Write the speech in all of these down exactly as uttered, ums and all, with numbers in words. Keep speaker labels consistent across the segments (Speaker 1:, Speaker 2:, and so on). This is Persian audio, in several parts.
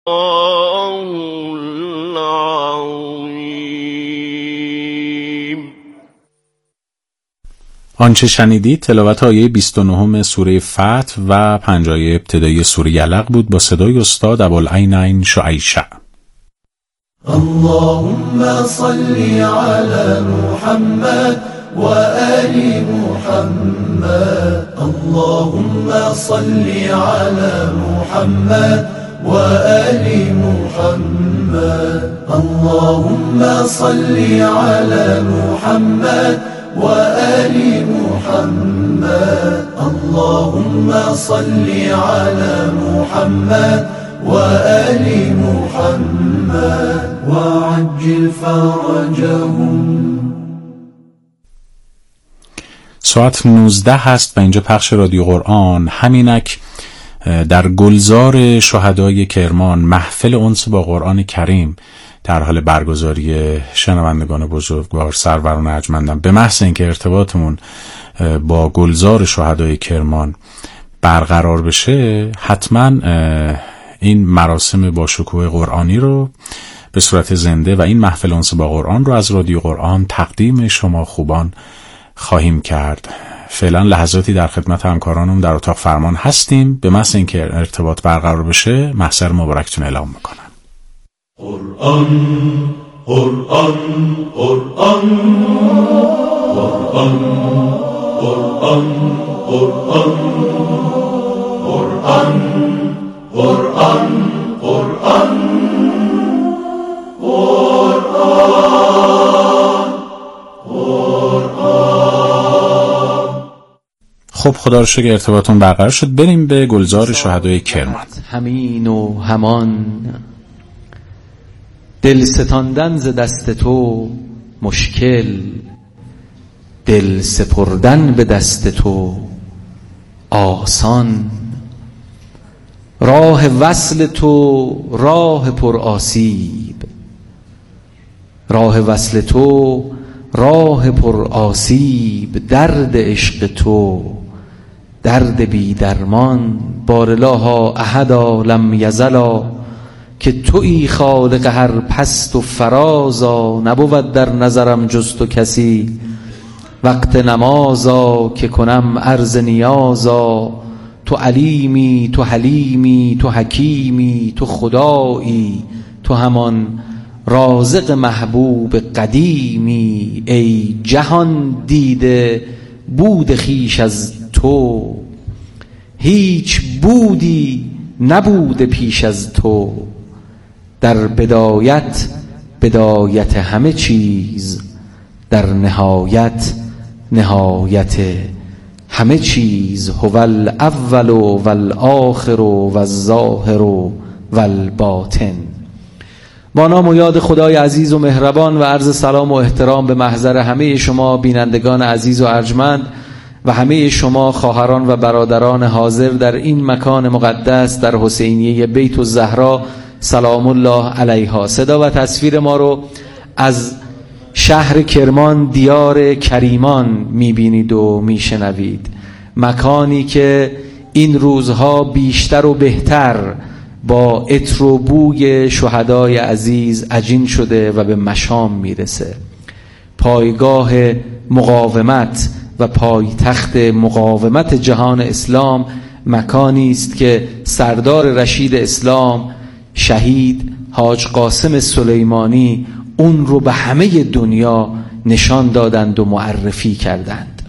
Speaker 1: آنچه شنیدید تلاوت آیه بیست و نه سوره فتح و پنج آیه ابتدایی سوره یلق بود با صدای استاد ابوالعینین شعیشع.
Speaker 2: اللهم صل على محمد و آل محمد. اللهم صل على محمد و آل محمد. اللهم صل على محمد و آل محمد. اللهم صل على محمد و آل محمد وعجل فرجهم.
Speaker 1: ساعت نوزده هست و اینجا پخش رادیو قرآن. همینک در گلزار شهدای کرمان محفل انس با قرآن کریم در حال برگزاری. شنوندگان بزرگوار، سروران ارجمندم، به محض اینکه ارتباطمون با گلزار شهدای کرمان برقرار بشه حتما این مراسم با شکوه قرآنی رو به صورت زنده و این محفل انس با قرآن رو از رادیو قرآن تقدیم شما خوبان خواهیم کرد. فعلا لحظاتی در خدمت همکارانم در اتاق فرمان هستیم. به محض اینکه ارتباط برقرار بشه محضر مبارکتون اعلام میکنم.
Speaker 2: قرآن قرآن قرآن قرآن قرآن قرآن قرآن قرآن قرآن قرآن.
Speaker 1: خب خدا رو شکر ارتباطون برقرار شد. بریم به گلزار شهدای کرمان.
Speaker 3: همین و همان دل ستاندن ز دست تو مشکل، دل سپردن به دست تو آسان. راه وصل تو راه پر آسیب، راه وصل تو راه پر آسیب. درد عشق تو درد بی درمان. بارلاها احدا لم یزلا که تویی خالق هر پست و فرازا. نبود در نظرم جز تو کسی وقت نمازا که کنم عرض نیازا. تو علیمی، تو حلیمی، تو حکیمی، تو خدایی، تو همان رازق محبوب قدیمی. ای جهان دیده بود خویش از تو، هیچ بودی نبود پیش از تو. در بدایت بدایت همه چیز، در نهایت نهایت همه چیز. هو الاول و الآخر و الظاهر و الباطن. با نام و یاد خدای عزیز و مهربان و عرض سلام و احترام به محضر همه شما بینندگان عزیز و ارجمند و همه شما خواهران و برادران حاضر در این مکان مقدس در حسینیه بیت الزهرا سلام الله علیها. صدا و تصویر ما رو از شهر کرمان، دیار کریمان میبینید و میشنوید. مکانی که این روزها بیشتر و بهتر با عطر و بوی شهدای عزیز عجین شده و به مشام میرسه. پایگاه مقاومت و پایتخت مقاومت جهان اسلام مکانی است که سردار رشید اسلام شهید حاج قاسم سلیمانی اون رو به همه دنیا نشان دادند و معرفی کردند.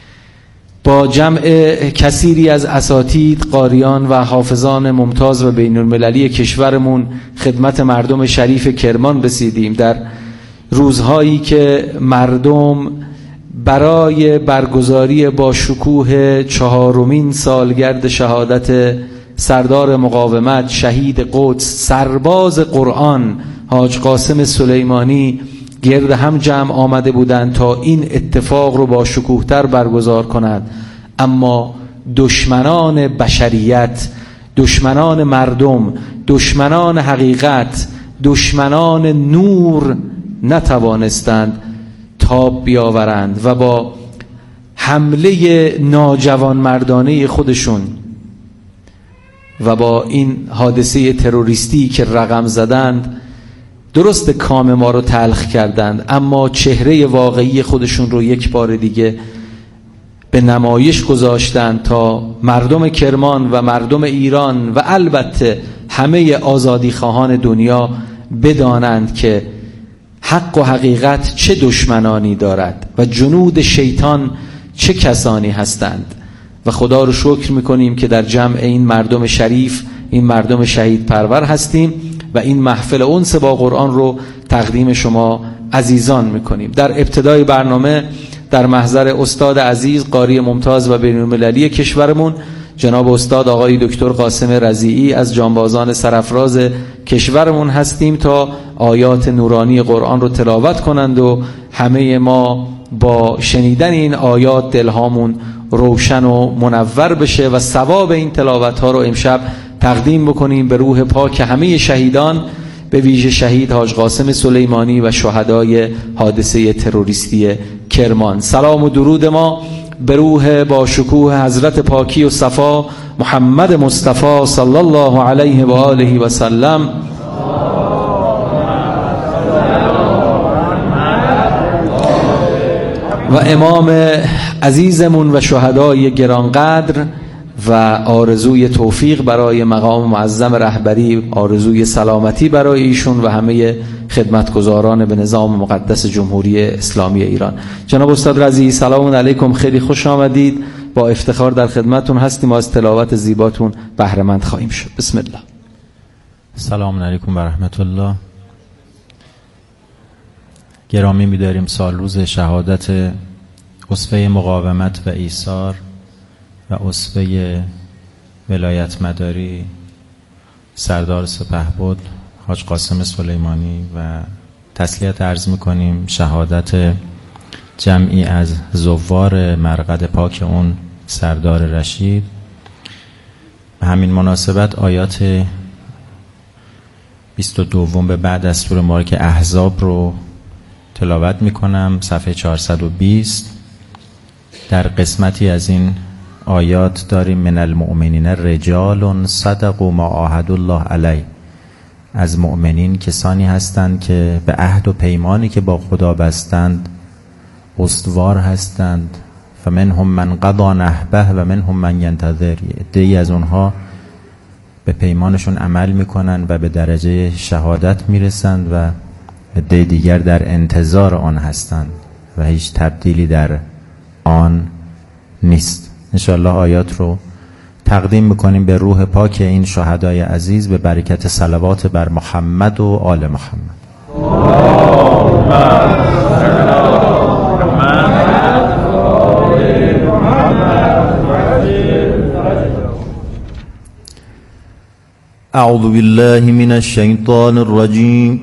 Speaker 3: با جمع کثیری از اساتید، قاریان و حافظان ممتاز و بین المللی کشورمون خدمت مردم شریف کرمان رسیدیم در روزهایی که مردم برای برگزاری با شکوه چهارمین سالگرد شهادت سردار مقاومت شهید قدس سرباز قرآن حاج قاسم سلیمانی گرد هم جمع آمده بودند تا این اتفاق رو با شکوهتر برگزار کنند. اما دشمنان بشریت، دشمنان مردم، دشمنان حقیقت، دشمنان نور نتوانستند تاب بیاورند و با حمله ناجوان مردانه خودشون و با این حادثه تروریستی که رقم زدند، درست کام ما رو تلخ کردند، اما چهره واقعی خودشون رو یک بار دیگه به نمایش گذاشتند تا مردم کرمان و مردم ایران و البته همه آزادی خواهان دنیا بدانند که حق و حقیقت چه دشمنانی دارد و جنود شیطان چه کسانی هستند. و خدا رو شکر میکنیم که در جمع این مردم شریف، این مردم شهید پرور هستیم و این محفل انس با قرآن رو تقدیم شما عزیزان میکنیم. در ابتدای برنامه در محضر استاد عزیز قاری ممتاز و بین‌المللی کشورمون جناب استاد آقای دکتر قاسم رضیعی از جانبازان سرافراز کشورمون هستیم تا آیات نورانی قرآن رو تلاوت کنند و همه ما با شنیدن این آیات دلهامون روشن و منور بشه و ثواب این تلاوت ها رو امشب تقدیم بکنیم به روح پاک همه شهیدان، به ویژه شهید حاج قاسم سلیمانی و شهدای حادثه تروریستی کرمان. سلام و درود ما به روح با شکوه حضرت پاکی و صفا محمد مصطفی صلی الله علیه و آله و سلم. و امام عزیزمون و شهدای گرانقدر و آرزوی توفیق برای مقام معظم رهبری، آرزوی سلامتی برای ایشون و همه خدمتگزاران به نظام مقدس جمهوری اسلامی ایران. جناب استاد رضیعی سلام علیکم، خیلی خوش آمدید. با افتخار در خدمتون هستیم و از تلاوت زیباتون بهره مند خواهیم شد. بسم الله.
Speaker 1: سلام علیکم و رحمت الله. گرامی می‌داریم سال روز شهادت اسوه مقاومت و ایثار و اسوه ولایت مداری سردار سپهبد حاج قاسم سلیمانی و تسلیت عرض میکنیم شهادت جمعی از زوار مرقد پاک اون سردار رشید. به همین مناسبت آیات بیست و دو به بعد از سوره مبارکه احزاب رو تلاوت میکنم، صفحه چهارصد و بیست. در قسمتی از این آیات داریم من المؤمنین رجال صدقوا ما عاهدوا الله علیه، از مؤمنین کسانی هستند که به عهد و پیمانی که با خدا بستند استوار هستند. فمنهم من قضی نحبه و منهم من ینتظر، عده‌ای از اونها به پیمانشون عمل میکنن و به درجه شهادت میرسند و عده دیگر در انتظار آن هستند و هیچ تبدیلی در آن نیست. انشاءالله آیات رو تقدیم میکنیم به روح پاک این شهدای عزیز به برکت صلوات بر محمد و آل محمد.
Speaker 4: اعوذ بالله من الشیطان الرجیم.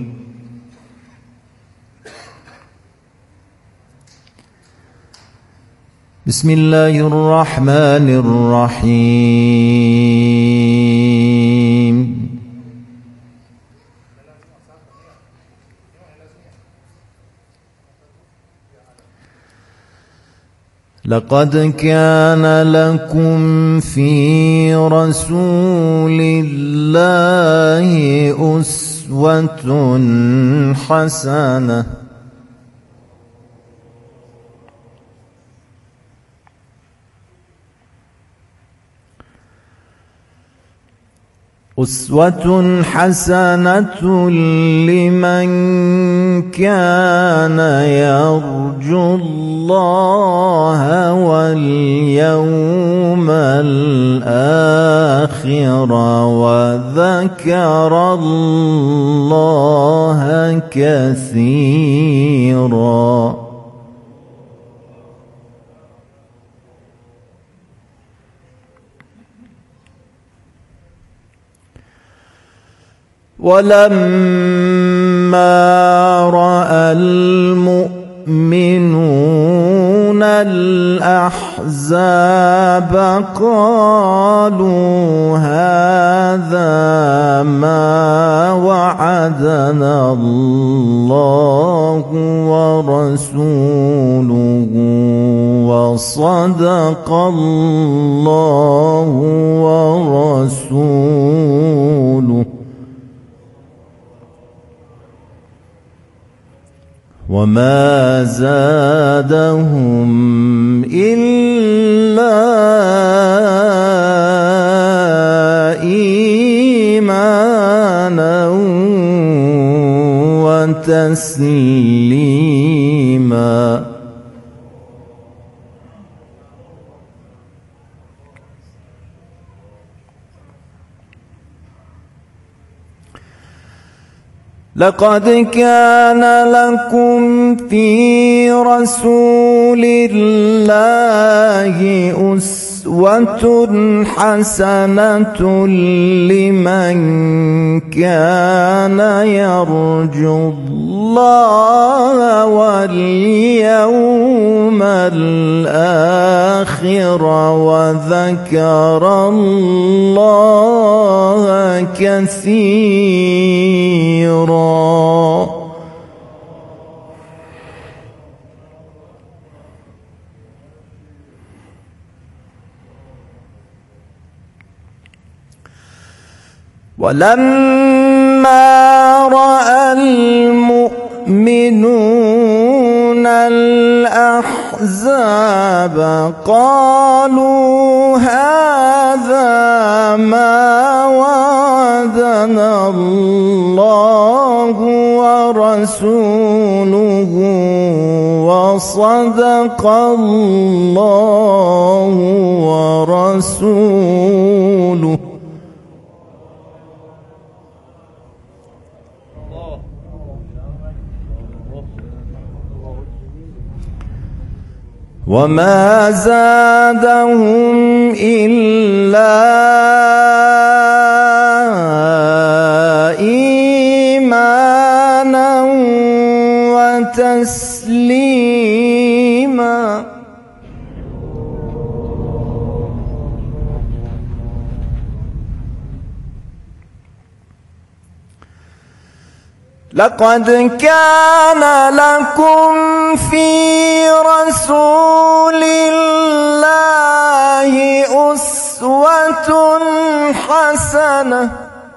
Speaker 4: بسم الله الرحمن الرحیم. لقد كان لكم في رسول الله أسوة حسنة أسوة حسنة لمن كان يرجو الله واليوم الآخر وذكر الله كثيرا. ولما رأى المؤمنون الأحزاب الأحزاب قالوا هذا ما وعدنا الله ورسوله وصدق الله ورسوله وما زادهم إلا إيمانا وتسليما. لقد كان لكم في رسول الله أسوة حسنة لمن كان يرجو الله واليوم الآخر وذكر الله كثيرا. ولما رأى المؤمنون الأحزاب قالوا هذا ما وعدنا الله ورسوله وصدق الله ورسوله وما زادهم إلا إيمانا وتسليما. لقد كان لكم في رسول الله أسوة حسنة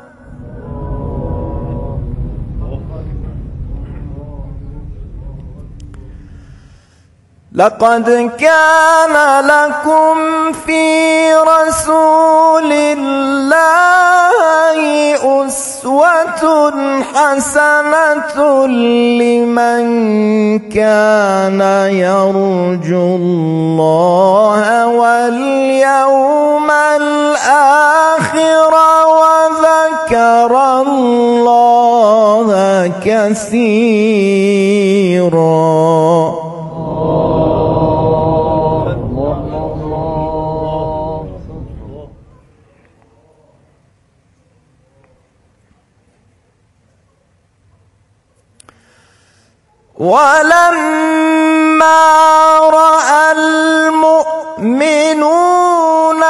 Speaker 4: لقد كان لكم في رسول الله أسوة حسنة لمن كان يرجو الله واليوم الآخر وذكر الله كثيرا. ولما رأى المؤمنون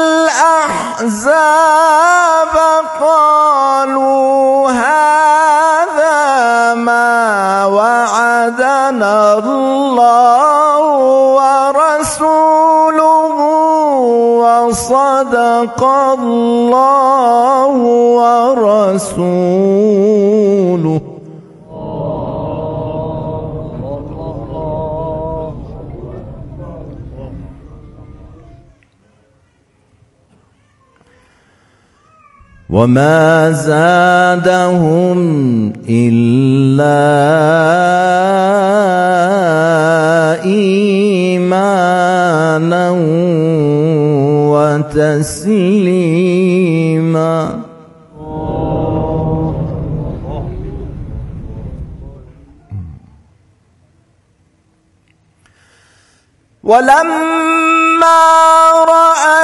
Speaker 4: الأحزاب قالوا هذا ما وعدنا الله ورسوله وصدق الله ورسوله وما زادهم إلا إيمانا وتسليما. ولما رأى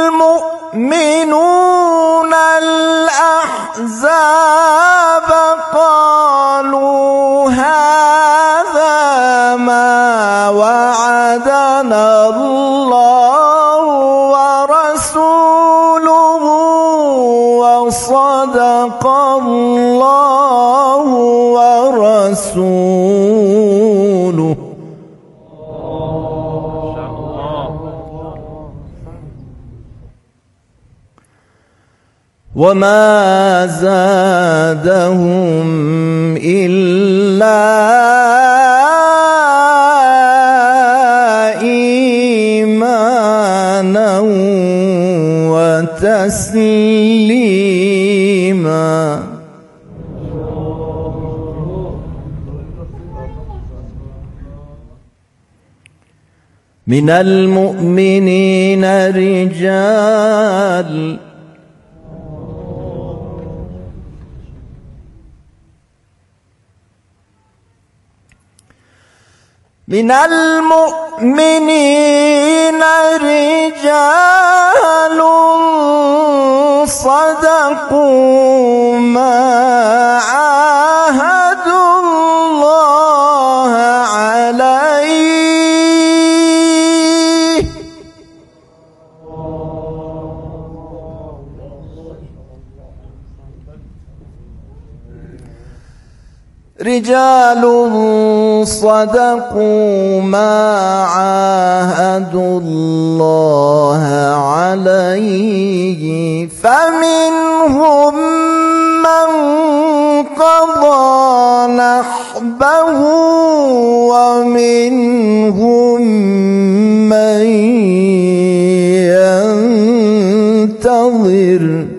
Speaker 4: المؤمنون الأحزاب قالوا هذا ما وعدنا الله وما زادهم إلا إيمانا وتسليما. من المؤمنين رجال من المؤمنين رجال صدقوا ما عاهدوا الله عليه رجال صدقوا ما عاهدوا الله عليه فمنهم من قضى نحبه ومنهم من ينتظر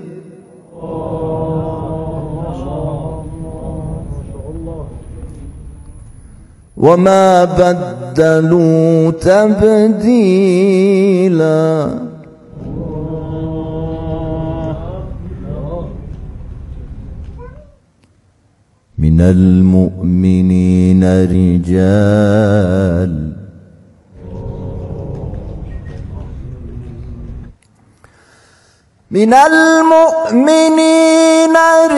Speaker 4: وما بدلوا تبديلا. من المؤمنين رجال من المؤمنين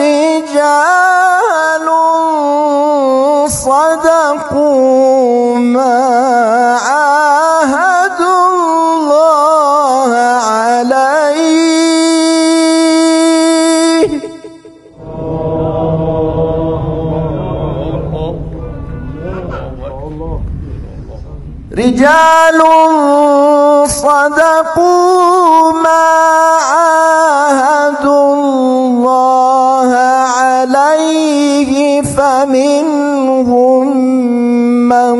Speaker 4: رجال صدقوا ما عاهدوا الله عليه رجال صدقوا ما عاهدوا الله عليه فمنهم من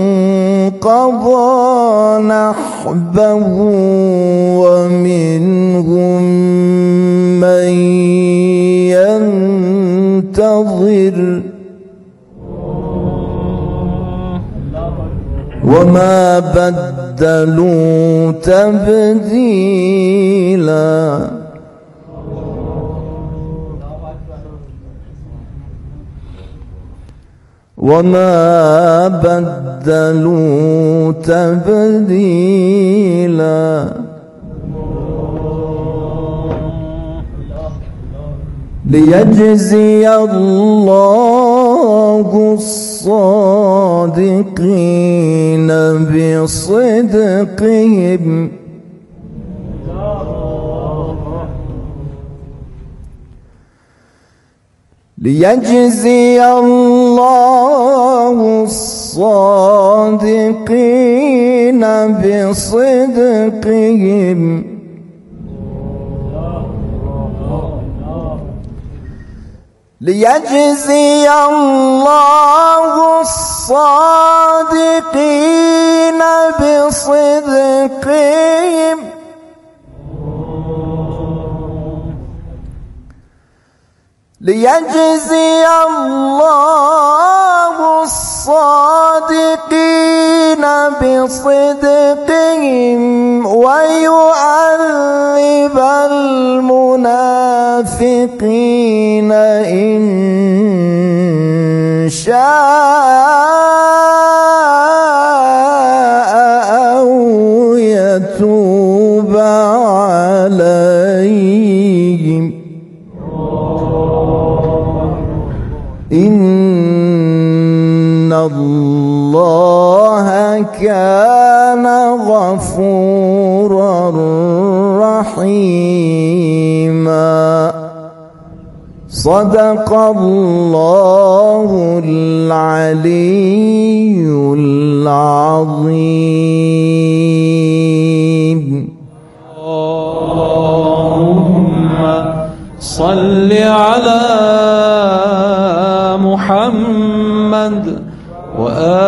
Speaker 4: قضى نحبه ومنهم من ينتظر وما بدلوا تبديلا. وما بدلوا تبديلا. ليجزي الله الصادقين بصدقهم ليجزي الله الصادقين بصدقهم ليجزي الله الصادقين بصدقهم ليجزي الله الصادقين بصدقهم ويعذب المنافقين إن شاء أو يتوب عليهم إن الله كان غفورا رحيما. صدق الله العلي العظيم.
Speaker 3: اللهم صل على محمد و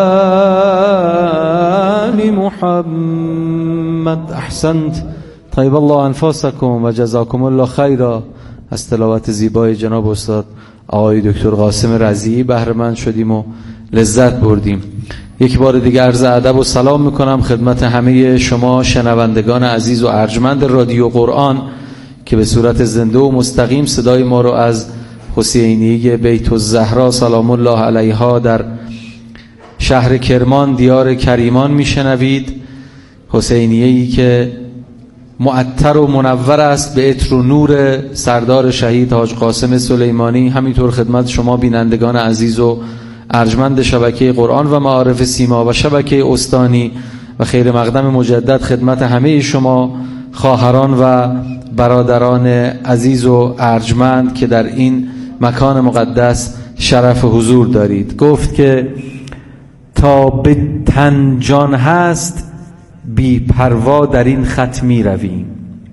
Speaker 3: آل محمد. احسنت. طیب الله انفاسکم و جزاکم الله خیرا. از تلاوت زیبای جناب استاد آقای دکتر قاسم رضیعی بهره مند شدیم و لذت بردیم. یک بار دیگه عرض ادب و سلام میکنم خدمت همه شما شنوندگان عزیز و ارجمند رادیو قرآن که به صورت زنده و مستقیم صدای ما رو از حسینیه بیت الزهرا سلام الله علیها در شهر کرمان دیار کریمان میشنوید. حسینیه‌ای که معطر و منور است به عطر و نور سردار شهید حاج قاسم سلیمانی. همینطور خدمت شما بینندگان عزیز و ارجمند شبکه قرآن و معارف سیما و شبکه استانی و خیر مقدم مجدد خدمت همه شما خواهران و برادران عزیز و ارجمند که در این مکان مقدس شرف حضور دارید. گفت که تا به تن جان هست بی پروا در این خط می رویم.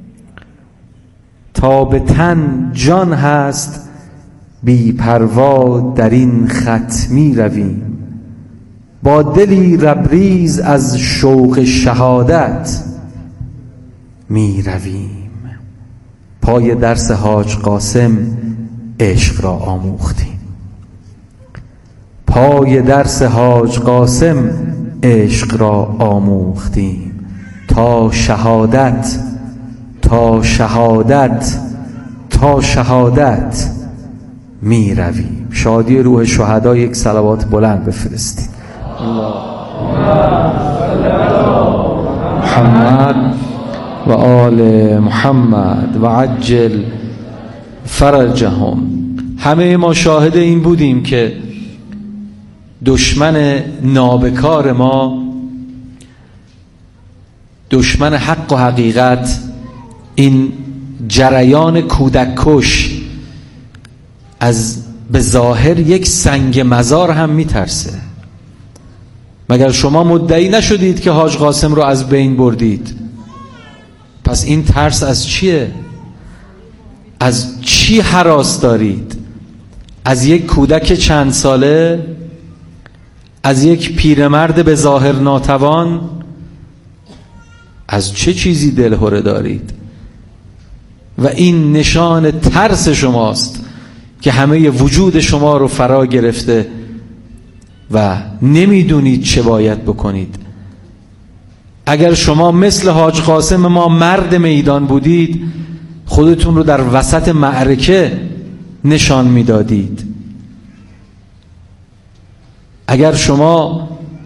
Speaker 3: تا به تن جان هست بی پروا در این خط می رویم. با دلی ربریز از شوق شهادت می رویم. پای درس حاج قاسم عشق را آموختیم. پای درس حاج قاسم عشق را آموختیم. تا شهادت تا شهادت تا شهادت می رویم. شادی روح شهدا. یک صلوات بلند بفرستید. محمد و آل محمد و عجل فرجهم. همه ما شاهد این بودیم که دشمن نابکار ما، دشمن حق و حقیقت، این جریان کودک کش از به ظاهر یک سنگ مزار هم میترسه. مگر شما مدعی نشدید که حاج قاسم رو از بین بردید؟ پس این ترس از چیه؟ از چی هراس دارید؟ از یک کودک چند ساله؟ از یک پیرمرد به ظاهر ناتوان؟ از چه چیزی دلهره دارید؟ و این نشان ترس شماست که همه وجود شما رو فرا گرفته و نمیدونید چه باید بکنید. اگر شما مثل حاج قاسم ما مرد میدان بودید، خودتون رو در وسط معرکه نشان میدادید. اگر شما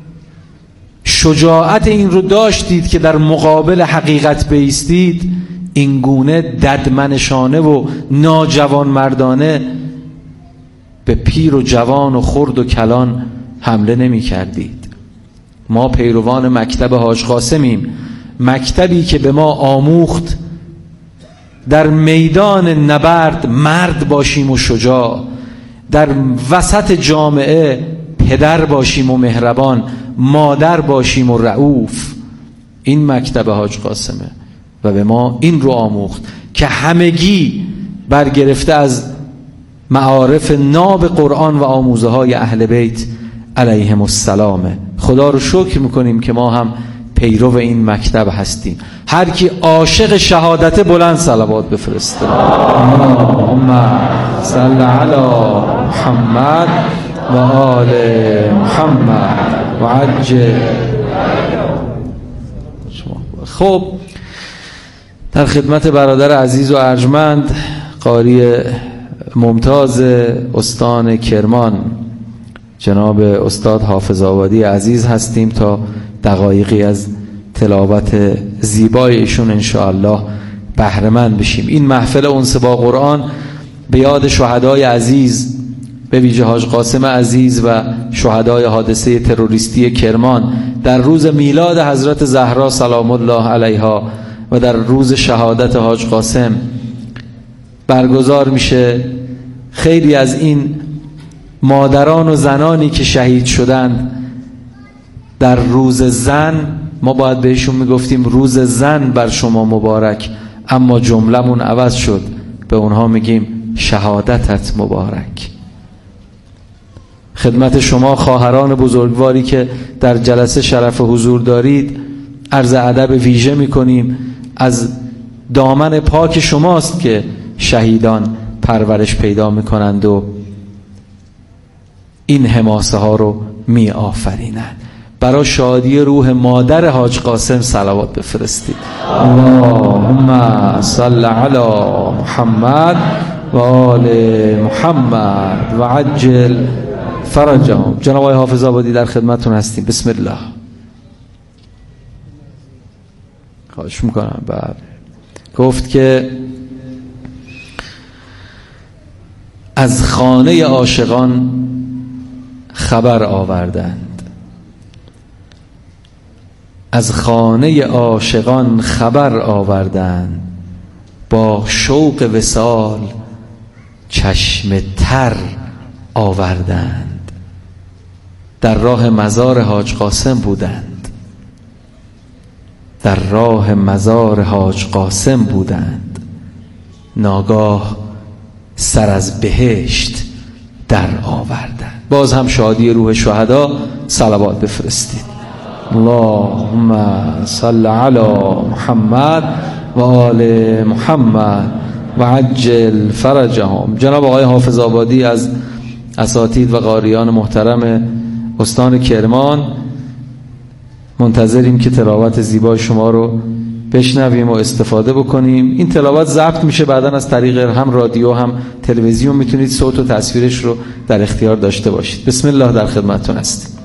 Speaker 3: شجاعت این رو داشتید که در مقابل حقیقت بایستید، این گونه ددمنشانه و ناجوان مردانه به پیر و جوان و خرد و کلان حمله نمی کردید. ما پیروان مکتب حاج قاسمیم، مکتبی که به ما آموخت در میدان نبرد مرد باشیم و شجاع، در وسط جامعه پدر باشیم و مهربان، مادر باشیم و رؤوف. این مکتب حاج قاسمه و به ما این رو آموخت که همگی برگرفته از معارف ناب قرآن و آموزه های اهل بیت علیهم السلام. خدا رو شکر میکنیم که ما هم پیرو این مکتب هستیم. هر کی عاشق شهادت بلند صلوات بفرسته. اللهم صل علی محمد و آل محمد و عجل. خب در خدمت برادر عزیز و ارجمند قاری ممتاز استان کرمان جناب استاد حافظ آبادی عزیز هستیم تا دقایقی از تلاوت زیبای ایشون انشاءالله بهره مند بشیم. این محفل انس با قرآن به یاد شهدای عزیز، به ویژه حاج قاسم عزیز و شهدای حادثه تروریستی کرمان در روز میلاد حضرت زهرا سلام الله علیها و در روز شهادت حاج قاسم برگزار میشه. خیلی از این مادران و زنانی که شهید شدند در روز زن، ما باید بهشون میگفتیم روز زن بر شما مبارک، اما جملمون عوض شد، به اونها میگیم شهادتت مبارک. خدمت شما خواهران بزرگواری که در جلسه شرف حضور دارید عرض ادب ویژه می‌کنیم. از دامن پاک شماست که شهیدان پرورش پیدا می‌کنند و این حماسه ها رو می آفرینند. برای شادی روح مادر حاج قاسم صلوات بفرستید. اللهم صل علی محمد و آل محمد و عجل فرجهم. جناب آقای حافظ آبادی در خدمتتون هستیم. بسم الله. خواهش میکنم. بعد گفت که از خانه عاشقان خبر آوردند، از خانه عاشقان خبر آوردند، با شوق وصال چشم تر آوردند. در راه مزار حاج قاسم بودند، در راه مزار حاج قاسم بودند، ناگاه سر از بهشت در آوردند. باز هم شادی روح شهدا صلوات بفرستید. اللهم صل علی محمد و آل محمد و عجل فرجهم. جناب آقای حافظ آبادی از اساتید و قاریان محترم استان کرمان، منتظریم که تلاوت زیبای شما رو بشنویم و استفاده بکنیم. این تلاوت ضبط میشه بعداً از طریق هم رادیو هم تلویزیون، میتونید صوت و تصویرش رو در اختیار داشته باشید. بسم الله، در خدمتتون هستیم.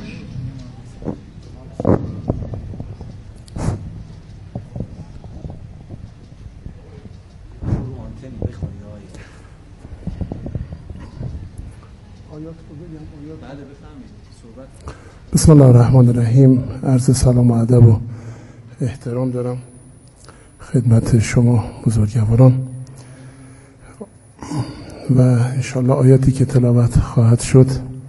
Speaker 5: بسم الله الرحمن الرحیم. عرض سلام و ادب و احترام دارم خدمت شما بزرگواران و انشالله آیاتی که تلاوت خواهد شد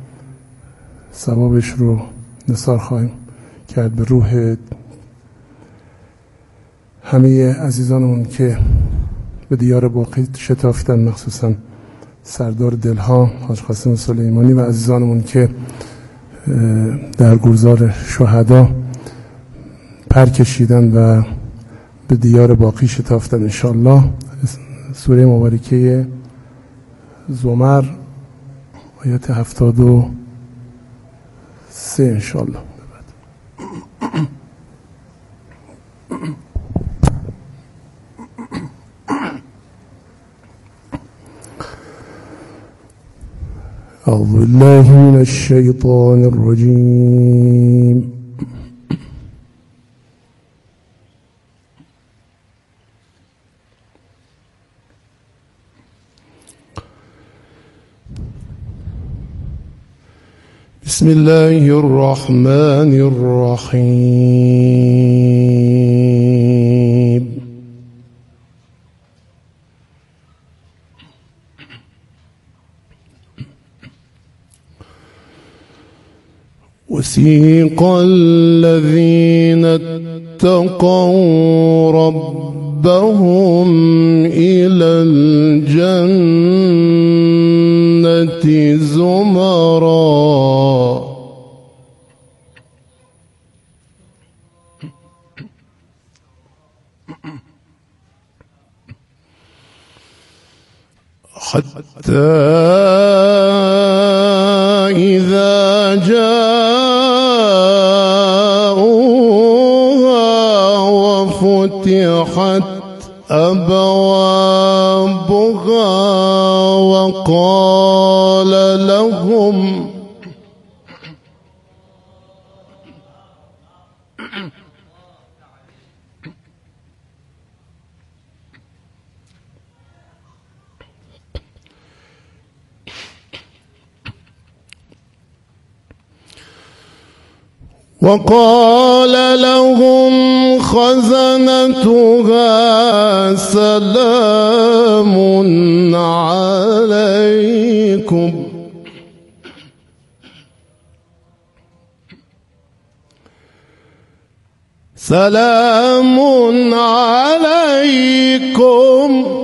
Speaker 5: ثوابش رو نثار خواهیم کرد به روح همه عزیزانمون که به دیار باقی شتافتن، مخصوصا سردار دلها حاج قاسم سلیمانی و عزیزانمون که در گلزار شهدا پر کشیدن و به دیار باقی شتافتن. انشالله سوره مبارکه زمر آیات هفتاد و سه انشالله. أعوذ بالله من الشيطان الرجيم. بسم الله الرحمن الرحيم. وسيق الذين اتقوا ربهم إلى الجنة زمرا حتى إذا جاءوها وفتحت أبوابها وقال لهم وقال لهم خزنتها سلام عليكم سلام عليكم